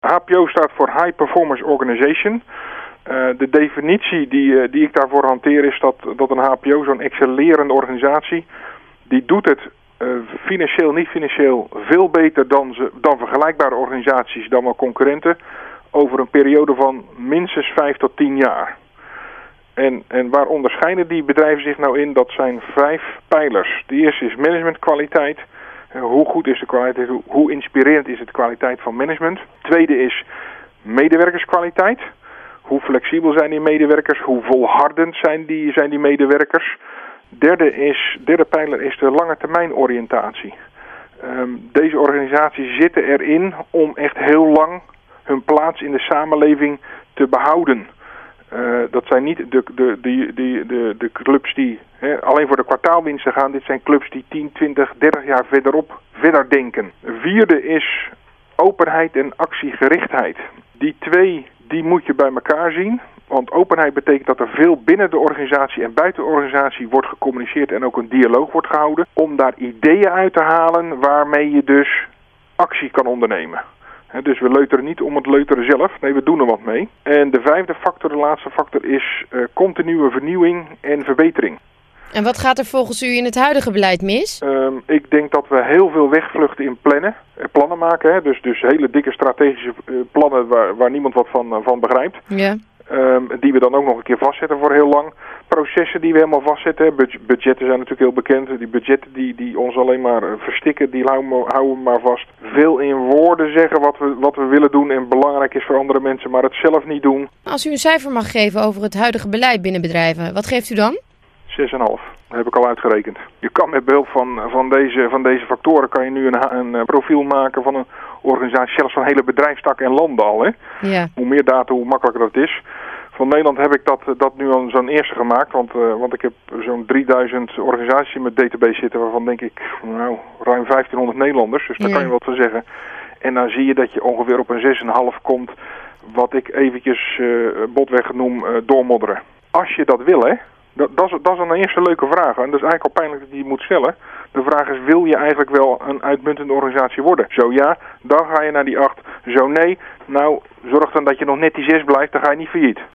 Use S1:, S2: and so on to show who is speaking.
S1: HPO staat voor High Performance Organization. De definitie die ik daarvoor hanteer is dat een HPO, zo'n excellerende organisatie, die doet het financieel, niet financieel, veel beter dan vergelijkbare organisaties, dan wel concurrenten, over een periode van minstens 5 tot 10 jaar. En waar onderscheiden die bedrijven zich nou in? Dat zijn 5 pijlers. De eerste is managementkwaliteit. Hoe goed is de kwaliteit? Hoe inspirerend is de kwaliteit van management? Tweede is medewerkerskwaliteit. Hoe flexibel zijn die medewerkers? Hoe volhardend zijn die medewerkers? Derde pijler is de lange termijn oriëntatie. Deze organisaties zitten erin om echt heel lang hun plaats in de samenleving te behouden. Dat zijn niet de clubs die alleen voor de kwartaalwinsten gaan. Dit zijn clubs die 10, 20, 30 jaar verder denken. Vierde is openheid en actiegerichtheid. Die 2 die moet je bij elkaar zien. Want openheid betekent dat er veel binnen de organisatie en buiten de organisatie wordt gecommuniceerd en ook een dialoog wordt gehouden. Om daar ideeën uit te halen waarmee je dus actie kan ondernemen. Dus we leuteren niet om het leuteren zelf. Nee, we doen er wat mee. En de 5e factor, de laatste factor, is continue vernieuwing en verbetering.
S2: En wat gaat er volgens u in het huidige beleid mis?
S1: Ik denk dat we heel veel wegvluchten in plannen maken. Dus hele dikke strategische plannen waar niemand wat van begrijpt.
S2: Ja.
S1: Die we dan ook nog een keer vastzetten voor heel lang. Processen die we helemaal vastzetten. Budgetten zijn natuurlijk heel bekend. Die budgetten die ons alleen maar verstikken, die houden we maar vast. Veel in woorden zeggen wat we willen doen en belangrijk is voor andere mensen, maar het zelf niet doen.
S2: Als u een cijfer mag geven over het huidige beleid binnen bedrijven, wat geeft u dan?
S1: 6,5. Dat heb ik al uitgerekend. Je kan met behulp van deze factoren kan je nu een profiel maken van een organisatie, zelfs van hele bedrijfstakken en landen al. Hè?
S2: Ja.
S1: Hoe meer data, hoe makkelijker dat is. Van Nederland heb ik dat nu al zo'n eerste gemaakt, want ik heb zo'n 3000 organisaties in mijn database zitten, waarvan denk ik ruim 1500 Nederlanders, dus daar kan je wat van zeggen. En dan zie je dat je ongeveer op een 6,5 komt, wat ik eventjes botweg noem doormodderen. Als je dat wil, hè. Dat is dan een eerste leuke vraag. En dat is eigenlijk al pijnlijk dat je die moet stellen. De vraag is, wil je eigenlijk wel een uitmuntende organisatie worden? Zo ja, dan ga je naar die 8. Zo nee, nou, zorg dan dat je nog net die 6 blijft, dan ga je niet failliet.